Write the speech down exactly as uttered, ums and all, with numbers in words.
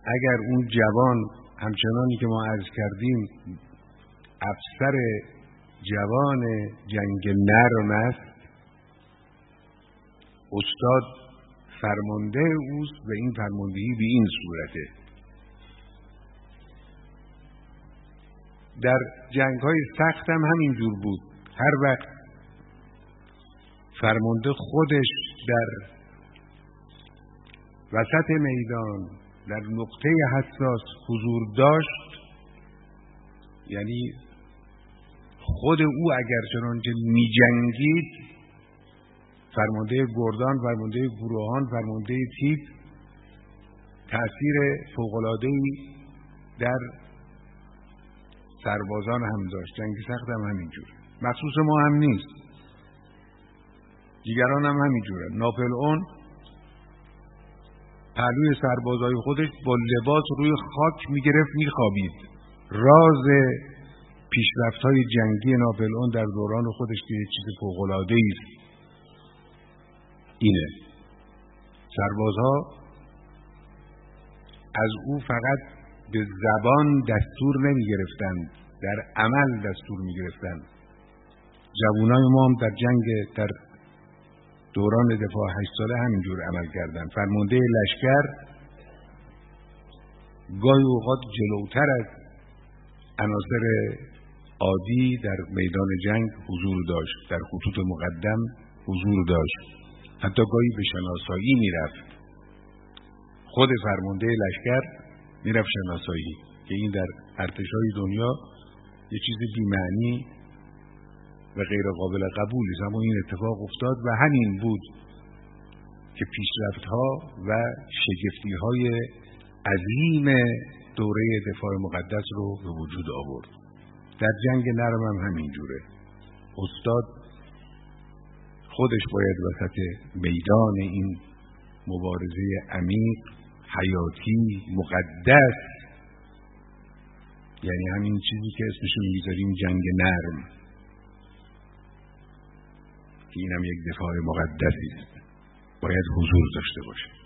اگر اون جوان همچنانی که ما عرض کردیم افسر جوان جنگ نرم است، استاد فرمانده اوست و این فرماندهی به این صورته. در جنگ های سخت هم همینجور بود. هر وقت فرمانده خودش در وسط میدان در نقطه حساس حضور داشت، یعنی خود او اگر چنانچه می جنگید، فرمانده گردان، فرمانده گروهان، فرمانده تیپ تأثیر فوق‌العاده‌ای در سربازان هم داشت. جنگ سخت هم همینجور، مخصوص ما هم نیست، دیگران هم همینجوره. ناپلئون پهلوی سربازای خودش با لباس روی خاک میگرفت میخوابید. راز پیشرفت‌های جنگی ناپلئون در دوران خودش که یک چیز فوق‌العاده‌ای است اینه. سربازها از او فقط به زبان دستور نمی گرفتند، در عمل دستور می گرفتند. جوانای ما هم در جنگ در دوران دفاع هشت ساله همینجور عمل کردند. فرمانده لشکر گاهی اوقات جلوتر از عناصر عادی در میدان جنگ حضور داشت، در خطوط مقدم حضور داشت، حتی گاهی به شناسایی میرفت. خود فرمانده لشکر میرفت شناسایی، که این در ارتش‌های دنیا یه چیز بی‌معنی و غیر قابل قبول است، اما این اتفاق افتاد و همین بود که پیشرفت‌ها و شگفتی‌های عظیم دوره دفاع مقدس رو به وجود آورد. در جنگ نرم هم همینجوره. استاد خودش باید وسط میدان این مبارزه عمیق، حیاتی، مقدس، یعنی همین چیزی که اسمشو میذاریم جنگ نرم، که این هم یک دفاع مقدسی است، باید حضور داشته باشه.